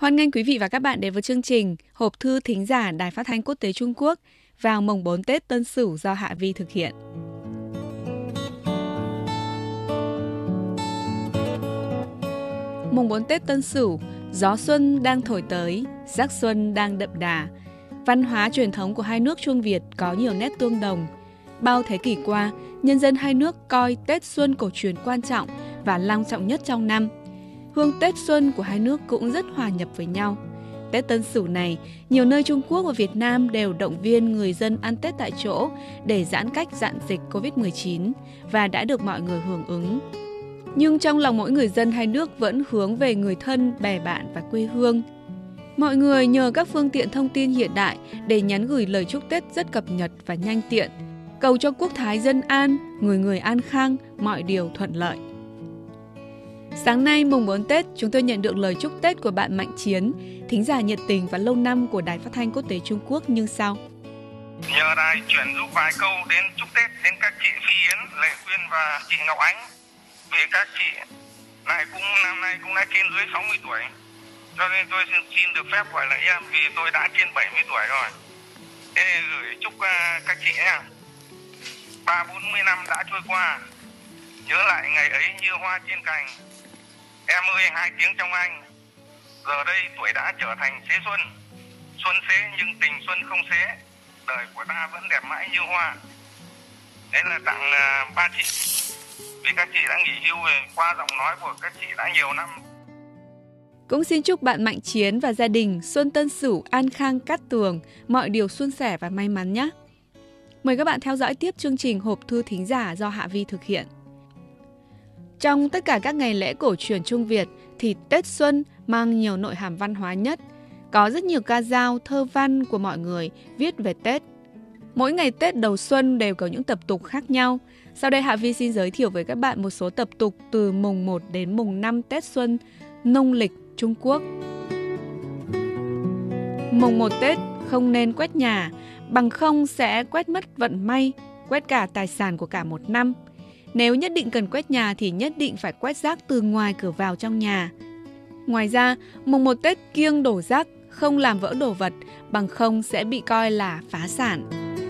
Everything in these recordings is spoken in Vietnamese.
Hoan nghênh quý vị và các bạn đến với chương trình Hộp thư thính giả Đài Phát thanh Quốc tế Trung Quốc vào mùng 4 Tết Tân Sửu do Hạ Vi thực hiện. Mùng 4 Tết Tân Sửu, gió xuân đang thổi tới, sắc xuân đang đậm đà. Văn hóa truyền thống của hai nước Trung Việt có nhiều nét tương đồng. Bao thế kỷ qua, nhân dân hai nước coi Tết Xuân cổ truyền quan trọng và long trọng nhất trong năm. Hương Tết Xuân của hai nước cũng rất hòa nhập với nhau. Tết Tân Sửu này, nhiều nơi Trung Quốc và Việt Nam đều động viên người dân ăn Tết tại chỗ để giãn cách dạn dịch Covid-19 và đã được mọi người hưởng ứng. Nhưng trong lòng mỗi người dân hai nước vẫn hướng về người thân, bè bạn và quê hương. Mọi người nhờ các phương tiện thông tin hiện đại để nhắn gửi lời chúc Tết rất cập nhật và nhanh tiện, cầu cho quốc thái dân an, người người an khang, mọi điều thuận lợi. Sáng nay mùng 4 Tết, chúng tôi nhận được lời chúc Tết của bạn Mạnh Chiến, thính giả nhiệt tình và lâu năm của Đài Phát thanh Quốc tế Trung Quốc như sau. Nhờ đài chuyển giúp vài câu đến chúc Tết đến các chị Phi Yến, Lệ Quyên và chị Ngọc Ánh. Vì các chị này năm nay cũng đã trên dưới 60 tuổi, cho nên tôi xin được phép gọi là em vì tôi đã trên 70 tuổi rồi. Thế gửi chúc các chị nha. 30-40 năm đã trôi qua, nhớ lại ngày ấy như hoa trên cành. Em ơi hai tiếng trong anh, giờ đây tuổi đã trở thành xế xuân. Xuân xế nhưng tình xuân không xế, đời của ta vẫn đẹp mãi như hoa. Đấy là tặng ba chị, vì các chị đã nghỉ hưu qua giọng nói của các chị đã nhiều năm. Cũng xin chúc bạn Mạnh Chiến và gia đình Xuân Tân Sửu an khang cát tường, mọi điều suôn sẻ và may mắn nhé. Mời các bạn theo dõi tiếp chương trình Hộp thư thính giả do Hạ Vi thực hiện. Trong tất cả các ngày lễ cổ truyền Trung Việt thì Tết Xuân mang nhiều nội hàm văn hóa nhất. Có rất nhiều ca dao, thơ văn của mọi người viết về Tết. Mỗi ngày Tết đầu xuân đều có những tập tục khác nhau. Sau đây Hạ Vi xin giới thiệu với các bạn một số tập tục từ mùng 1 đến mùng 5 Tết Xuân nông lịch Trung Quốc. Mùng 1 Tết không nên quét nhà, bằng không sẽ quét mất vận may, quét cả tài sản của cả một năm. Nếu nhất định cần quét nhà thì nhất định phải quét rác từ ngoài cửa vào trong nhà. Ngoài ra, mùng 1 Tết kiêng đổ rác, không làm vỡ đồ vật, bằng không sẽ bị coi là phá sản.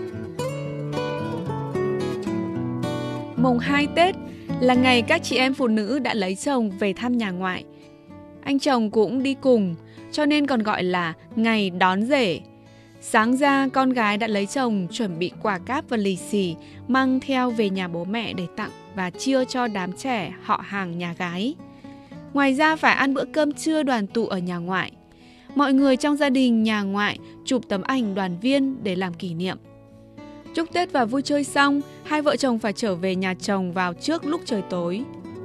Mùng 2 Tết là ngày các chị em phụ nữ đã lấy chồng về thăm nhà ngoại. Anh chồng cũng đi cùng, cho nên còn gọi là ngày đón rể. Sáng ra con gái đã lấy chồng chuẩn bị quà cáp và lì xì mang theo về nhà bố mẹ để tặng và chia cho đám trẻ họ hàng nhà gái. Ngoài ra phải ăn bữa cơm trưa đoàn tụ ở nhà ngoại. Mọi người trong gia đình nhà ngoại chụp tấm ảnh đoàn viên để làm kỷ niệm. Chúc Tết và vui chơi xong, hai vợ chồng phải trở về nhà chồng vào trước lúc trời tối.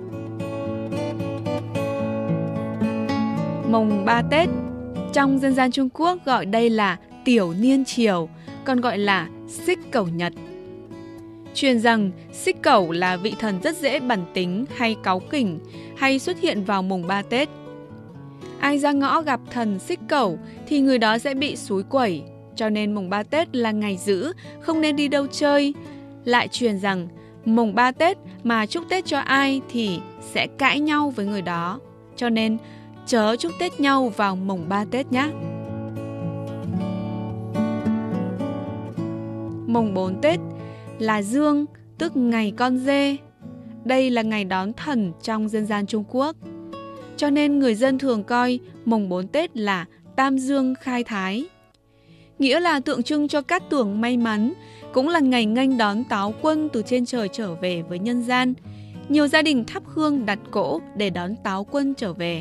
Mùng 3 Tết, trong dân gian Trung Quốc gọi đây là Tiểu Niên Triều, còn gọi là Xích Cẩu Nhật. Truyền rằng Xích Cẩu là vị thần rất dễ bẩn tính hay cáu kỉnh, hay xuất hiện vào mùng 3 Tết. Ai ra ngõ gặp thần Xích Cẩu thì người đó sẽ bị xúi quẩy, cho nên mùng 3 Tết là ngày dữ, không nên đi đâu chơi. Lại truyền rằng mùng 3 Tết mà chúc Tết cho ai thì sẽ cãi nhau với người đó, cho nên chớ chúc Tết nhau vào mùng 3 Tết nhé. Mùng 4 Tết là Dương, tức ngày con dê. Đây là ngày đón thần trong dân gian Trung Quốc. Cho nên người dân thường coi mùng 4 Tết là Tam Dương khai thái. Nghĩa là tượng trưng cho cát tường may mắn, cũng là ngày nghênh đón táo quân từ trên trời trở về với nhân gian. Nhiều gia đình thắp hương đặt cỗ để đón táo quân trở về.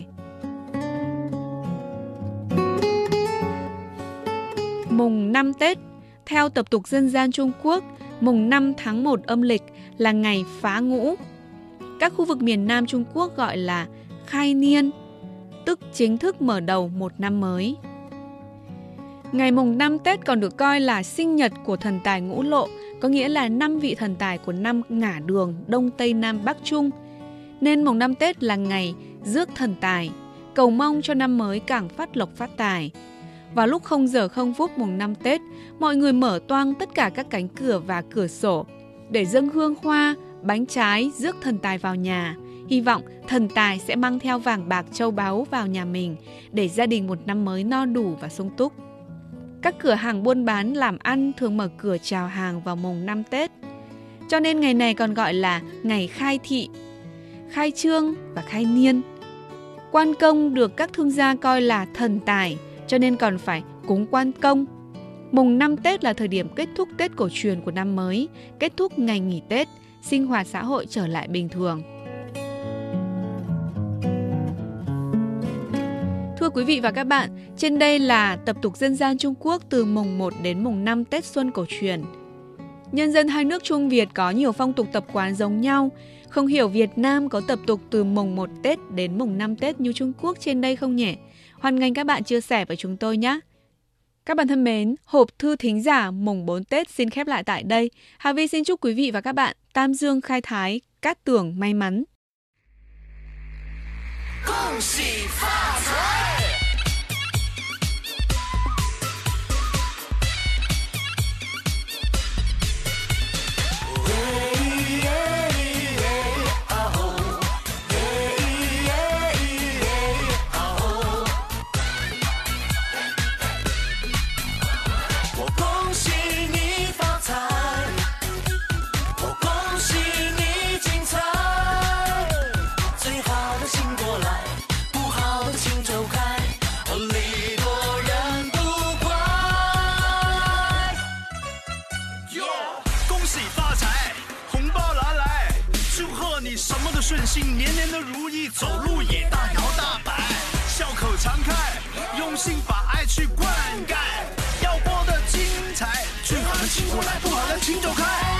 Mùng 5 Tết, theo tập tục dân gian Trung Quốc, mùng 5 tháng 1 âm lịch là ngày phá ngũ. Các khu vực miền Nam Trung Quốc gọi là khai niên, tức chính thức mở đầu một năm mới. Ngày mùng 5 Tết còn được coi là sinh nhật của thần tài ngũ lộ, có nghĩa là 5 vị thần tài của năm ngả đường Đông Tây Nam Bắc Trung. Nên mùng 5 Tết là ngày rước thần tài, cầu mong cho năm mới càng phát lộc phát tài. Vào lúc 0 giờ 0 phút mùng 5 Tết, mọi người mở toang tất cả các cánh cửa và cửa sổ để dâng hương hoa, bánh trái rước thần tài vào nhà, hy vọng thần tài sẽ mang theo vàng bạc châu báu vào nhà mình để gia đình một năm mới no đủ và sung túc. Các cửa hàng buôn bán làm ăn thường mở cửa chào hàng vào mùng 5 Tết. Cho nên ngày này còn gọi là ngày khai thị, khai trương và khai niên. Quan công được các thương gia coi là thần tài, cho nên còn phải cúng quan công. Mùng 5 Tết là thời điểm kết thúc Tết cổ truyền của năm mới, kết thúc ngày nghỉ Tết, sinh hoạt xã hội trở lại bình thường. Thưa quý vị và các bạn, trên đây là tập tục dân gian Trung Quốc từ mùng 1 đến mùng 5 Tết Xuân cổ truyền. Nhân dân hai nước Trung Việt có nhiều phong tục tập quán giống nhau. Không hiểu Việt Nam có tập tục từ mùng 1 Tết đến mùng 5 Tết như Trung Quốc trên đây không nhỉ? Hoan nghênh các bạn chia sẻ với chúng tôi nhé! Các bạn thân mến, hộp thư thính giả mùng 4 Tết xin khép lại tại đây. Hà Vi xin chúc quý vị và các bạn tam dương khai thái, cát tường may mắn.恭喜发财！ 顺心，年年都如意，走路也大摇大摆，笑口常开，用心把爱去灌溉，要过得精彩，最好的请过来，不好的请走开。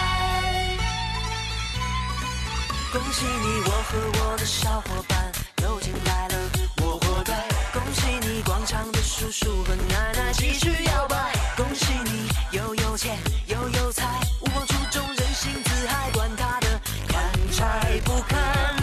恭喜你，我和我的小伙伴又进来了，我活该。恭喜你，广场的叔叔和奶奶继续摇摆。恭喜你，又有钱又有才，无往初衷，人性自嗨，管他的，看拆不看。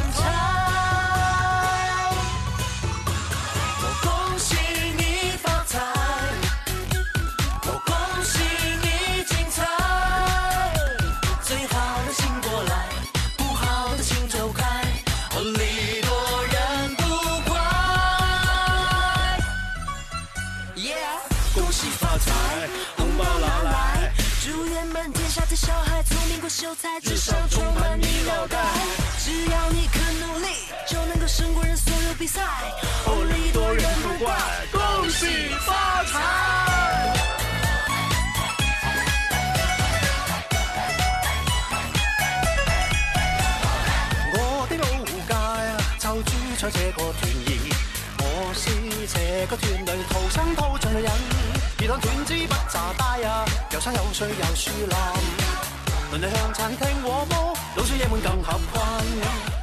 小孩聪明过秀才，智商充满你脑袋。只要你肯努力，就能够胜过人所有比赛。哦，礼多人不怪，恭喜发财！我的老街啊，就住在這個團兒，我是這個團裏土生土長嘅人。而當團子不詐大啊，有山有水有樹林。鄰里向餐廳和睦，老少爺們更合群。